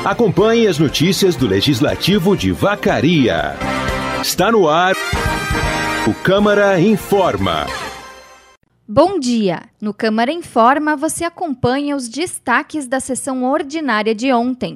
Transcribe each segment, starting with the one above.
Acompanhe as notícias do Legislativo de Vacaria. Está no ar o Câmara Informa. Bom dia! No Câmara Informa você acompanha os destaques da sessão ordinária de ontem.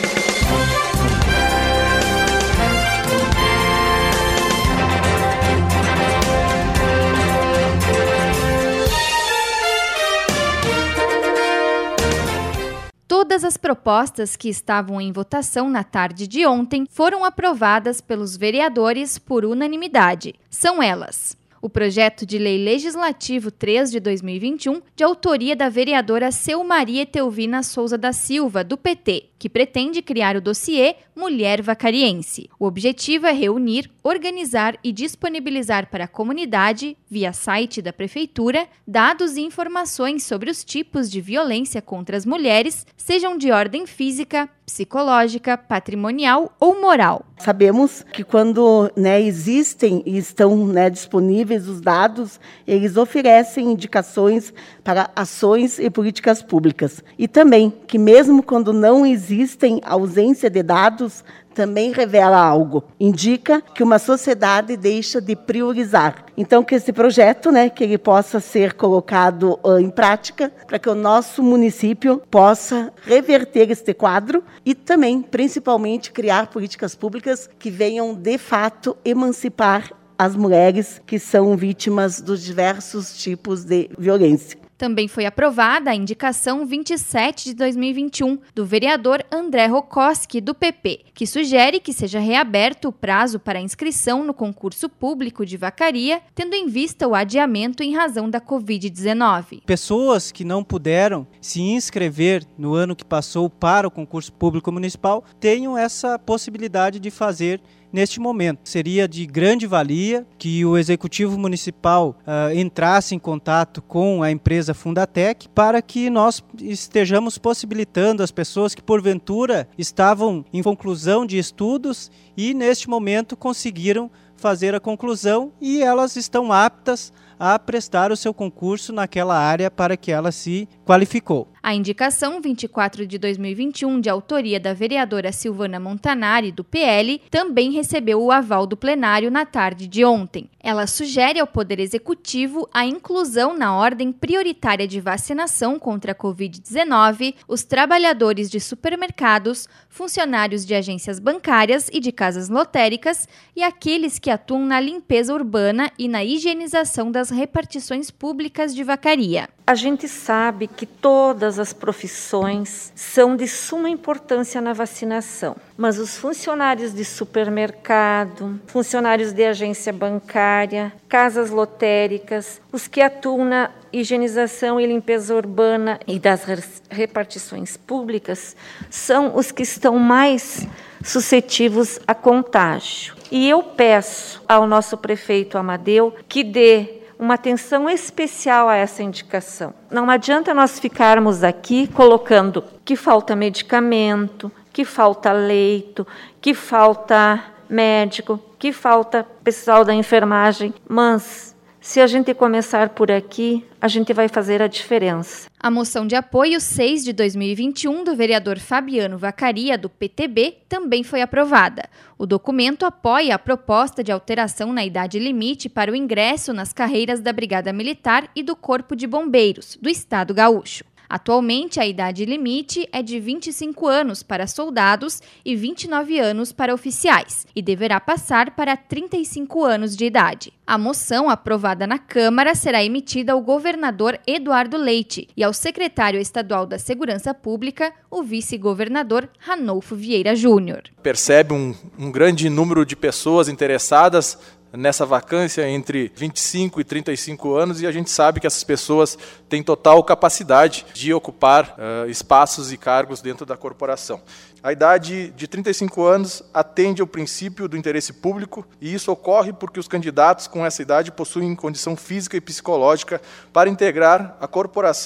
Todas as propostas que estavam em votação na tarde de ontem foram aprovadas pelos vereadores por unanimidade. São elas: o projeto de lei legislativo 3 de 2021, de autoria da vereadora Selmaria Etelvina Souza da Silva, do PT, que pretende criar o dossiê Mulher Vacariense. O objetivo é reunir, organizar e disponibilizar para a comunidade, via site da Prefeitura, dados e informações sobre os tipos de violência contra as mulheres, sejam de ordem física, psicológica, patrimonial ou moral. Sabemos que quando existem e estão disponíveis os dados, eles oferecem indicações para ações e políticas públicas. E também que mesmo quando não existem ausência de dados, também revela algo. Indica que uma sociedade deixa de priorizar. Então, que esse projeto, que ele possa ser colocado em prática, para que o nosso município possa reverter este quadro e também, principalmente, criar políticas públicas que venham, de fato, emancipar as mulheres que são vítimas dos diversos tipos de violência. Também foi aprovada a indicação 27 de 2021 do vereador André Rokoski, do PP, que sugere que seja reaberto o prazo para inscrição no concurso público de vacaria, tendo em vista o adiamento em razão da Covid-19. Pessoas que não puderam se inscrever no ano que passou para o concurso público municipal tenham essa possibilidade de fazer neste momento. Seria de grande valia que o Executivo Municipal entrasse em contato com a empresa Fundatec para que nós estejamos possibilitando as pessoas que porventura estavam em conclusão de estudos e neste momento conseguiram fazer a conclusão e elas estão aptas a prestar o seu concurso naquela área para que ela se qualificou. A indicação 24 de 2021, de autoria da vereadora Silvana Montanari, do PL, também recebeu o aval do plenário na tarde de ontem. Ela sugere ao Poder Executivo a inclusão na ordem prioritária de vacinação contra a Covid-19 os trabalhadores de supermercados, funcionários de agências bancárias e de casas lotéricas e aqueles que atuam na limpeza urbana e na higienização das repartições públicas de vacaria. A gente sabe que todas as profissões são de suma importância na vacinação, mas os funcionários de supermercado, funcionários de agência bancária, casas lotéricas, os que atuam na higienização e limpeza urbana e das repartições públicas, são os que estão mais suscetíveis a contágio. E eu peço ao nosso prefeito Amadeu que dê uma atenção especial a essa indicação. Não adianta nós ficarmos aqui colocando que falta medicamento, que falta leito, que falta médico, que falta pessoal da enfermagem, mas se a gente começar por aqui, a gente vai fazer a diferença. A moção de apoio 6 de 2021 do vereador Fabiano Vacaria, do PTB, também foi aprovada. O documento apoia a proposta de alteração na idade limite para o ingresso nas carreiras da Brigada Militar e do Corpo de Bombeiros, do Estado Gaúcho. Atualmente, a idade limite é de 25 anos para soldados e 29 anos para oficiais, e deverá passar para 35 anos de idade. A moção, aprovada na Câmara, será emitida ao governador Eduardo Leite e ao secretário estadual da Segurança Pública, o vice-governador Ranolfo Vieira Júnior. Percebe um grande número de pessoas interessadas nessa vacância entre 25 e 35 anos e a gente sabe que essas pessoas têm total capacidade de ocupar espaços e cargos dentro da corporação. A idade de 35 anos atende ao princípio do interesse público e isso ocorre porque os candidatos com essa idade possuem condição física e psicológica para integrar a corporação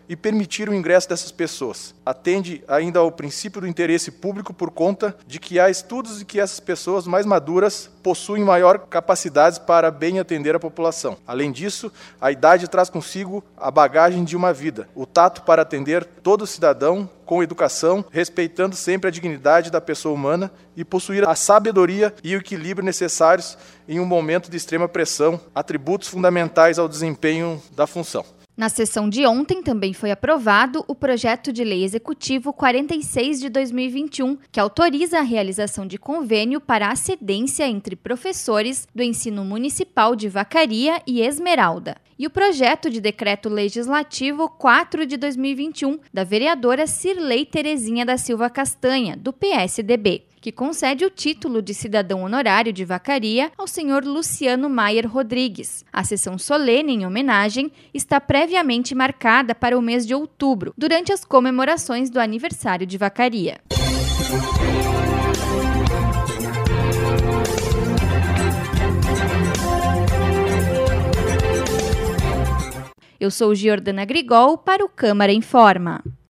e permitir o ingresso dessas pessoas. Atende ainda ao princípio do interesse público por conta de que há estudos de que essas pessoas mais maduras possuem maior capacidade para bem atender a população. Além disso, a idade traz consigo a bagagem de uma vida, o tato para atender todo cidadão com educação, respeitando sempre a dignidade da pessoa humana e possuir a sabedoria e o equilíbrio necessários em um momento de extrema pressão, atributos fundamentais ao desempenho da função. Na sessão de ontem também foi aprovado o projeto de lei executivo 46 de 2021, que autoriza a realização de convênio para a cedência entre professores do ensino municipal de Vacaria e Esmeralda. E o projeto de decreto legislativo 4 de 2021, da vereadora Cirlei Terezinha da Silva Castanha, do PSDB, que concede o título de cidadão honorário de Vacaria ao senhor Luciano Maier Rodrigues. A sessão solene em homenagem está previamente marcada para o mês de outubro, durante as comemorações do aniversário de Vacaria. Eu sou Giordana Grigol para o Câmara Informa.